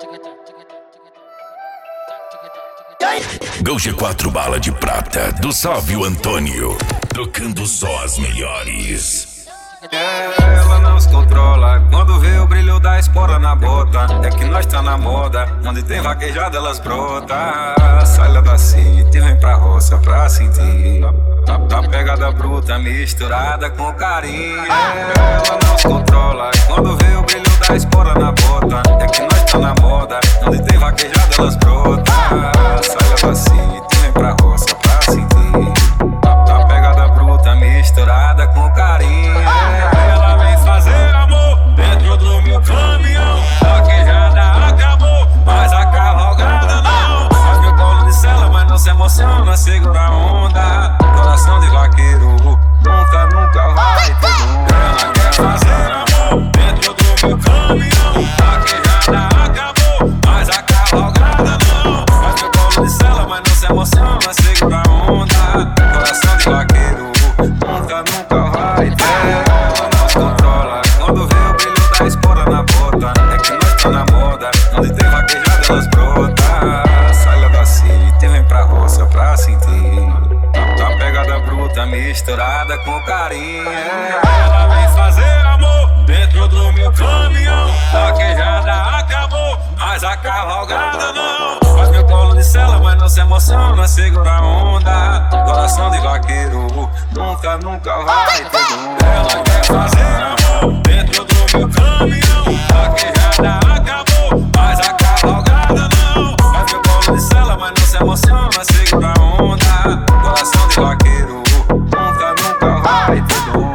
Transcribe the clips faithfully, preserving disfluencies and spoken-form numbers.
Gol G quatro bala de prata do Sávio Antônio, tocando só as melhores. Ela não se controla quando vê o brilho da espora na bota. É que nós tá na moda, onde tem vaquejada elas brota. Sai lá da city, vem pra roça pra sentir a pegada bruta misturada com carinho. Ela não se controla quando vê o brilho da espora na bota. É que nós tá na moda, onde tem vaquejada elas brota. Sai lá da city, vem pra roça pra sentir a pegada bruta misturada com carinho. Ela vem fazer amor dentro do meu caminhão. Vaquejada acabou, mas a cavalgada não. Faz meu colo de cela, mas não se emociona, segura a onda. Coração de vaqueiro, nunca, nunca vai ter dor. Ela quer fazer amor dentro do meu caminhão. Vaquejada acabou, mas a cavalgada não. Faz meu colo de cela, mas não se emociona, segura a onda. Coração de vaqueiro, nunca, nunca vai ter. Ela não se controla quando vê o brilho da espora na bota. É que nós tá na moda, onde tem vaquejada elas brota. Sai lá da city, vem pra roça pra sentir a pegada bruta misturada com carinho. Ela vem fazer amor dentro do meu caminhão. Vaquejada acabou, mas a cavalgada não. Faz meu colo de cela, mas não se emociona, segura a onda. Coração de vaqueiro, nunca, nunca vai ter dor. Ela quer fazer amor dentro do meu caminhão. Vaquejada acabou, mas a cavalgada não. Faz meu colo de cela, mas não se emociona, segura a onda. Coração de vaqueiro, nunca, nunca vai ter dor.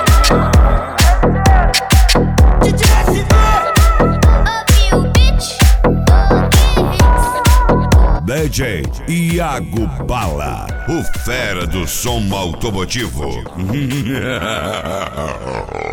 D J Iago Bala, o fera do som automotivo.